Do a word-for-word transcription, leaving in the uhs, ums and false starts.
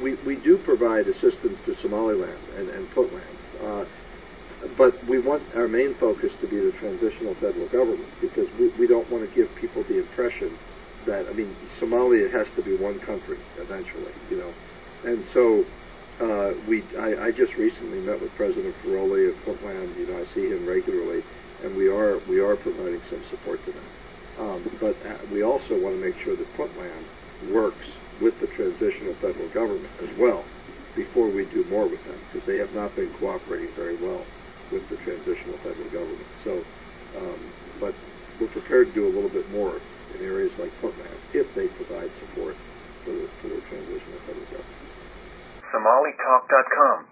we, we do provide assistance to Somaliland and, and Puntland, uh, but we want our main focus to be the transitional federal government, because we, we don't want to give people the impression that, I mean, Somalia has to be one country eventually, you know. And so uh, we, I, I just recently met with President Faroli of Puntland. You know, I see him regularly, and we are we are providing some support to them. Um, but uh, we also want to make sure that Puntland works with the transitional federal government as well before we do more with them, because they have not been cooperating very well with the transitional federal government. So, um, but we're prepared to do a little bit more in areas like Puntland if they provide support for the, for the transitional federal government. Somali Talk dot com